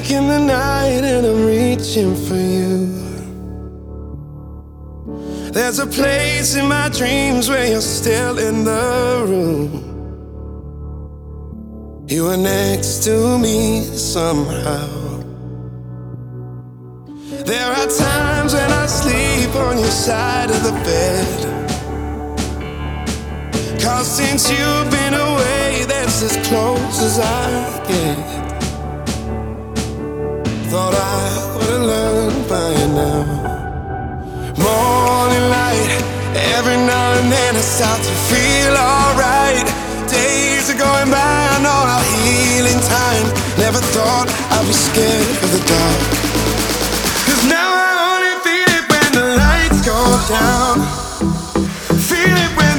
awake in the night and I'm reaching for you. There's a place in my dreams where you're still in the room. You were next to me somehow. There are times when I sleep on your side of the bed, 'cause since you've been away, that's as close as I get. Thought I would've learned by now. Morning light, every now and then I start to feel alright. Days are going by, I know I'll heal in time. Never thought I'd be scared of the dark, 'cause now I only feel it when the lights go down.